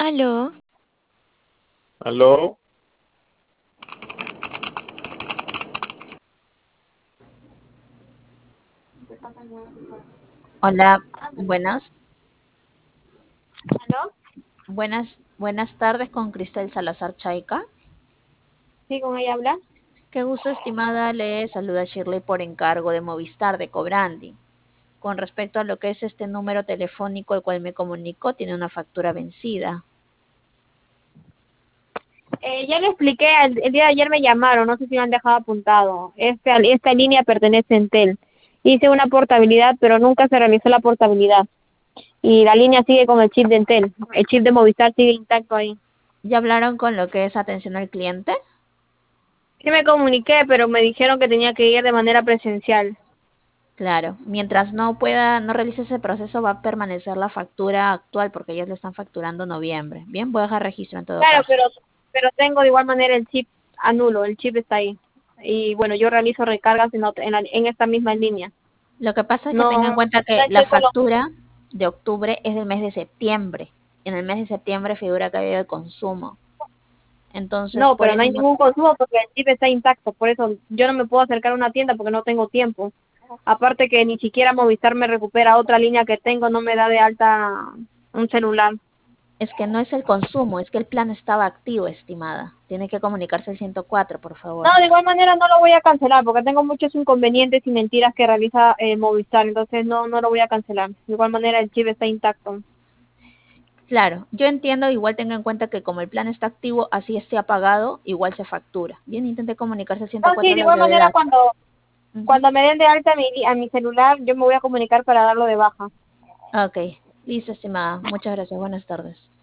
Aló, Aló, Hola, buenas, aló, buenas tardes con Cristel Salazar Chaica. sí, con ella habla. Qué gusto, estimada. Le saluda Shirley por encargo de Movistar de Cobrandi. Con respecto a lo que es este número telefónico el cual me comunicó, tiene una factura vencida. Ya le expliqué, el día de ayer me llamaron, no sé si me han dejado apuntado. Esta línea pertenece a Entel. Hice una portabilidad, pero nunca se realizó la portabilidad. Y la línea sigue con el chip de Entel. El chip de Movistar sigue intacto ahí. ¿Ya hablaron con lo que es atención al cliente? Sí me comuniqué, pero me dijeron que tenía que ir de manera presencial. Claro, mientras no realice ese proceso, va a permanecer la factura actual porque ellos le están facturando noviembre. Bien, voy a dejar registro en todo Claro, caso. pero tengo de igual manera el chip anulo, el chip está ahí. Y bueno, yo realizo recargas en esta misma línea. Lo que pasa es que tengan en No, cuenta no que la estoy con los. factura de octubre es del mes de septiembre. En el mes de septiembre figura que ha habido el consumo. Entonces, No, por pero no ese hay ningún consumo porque el chip está intacto, por eso yo no me puedo acercar a una tienda porque no tengo tiempo. Aparte que ni siquiera Movistar me recupera otra línea que tengo, no me da de alta un celular. es que no es el consumo, es que el plan estaba activo, estimada. Tiene que comunicarse al 104, por No, favor. de igual manera no lo voy a cancelar porque tengo muchos inconvenientes y mentiras que realiza Movistar, entonces no lo voy a cancelar. De igual manera el chip está intacto. Claro, yo entiendo, igual tenga en cuenta que como el plan está activo, así esté apagado, igual se factura. Bien, intente comunicarse al No, sí, 104 a de la igual manera brevedad. Ujú. cuando me den de alta a mi celular, yo me voy a comunicar para darlo de baja. Ok, listo, estimada. Muchas gracias. Buenas tardes.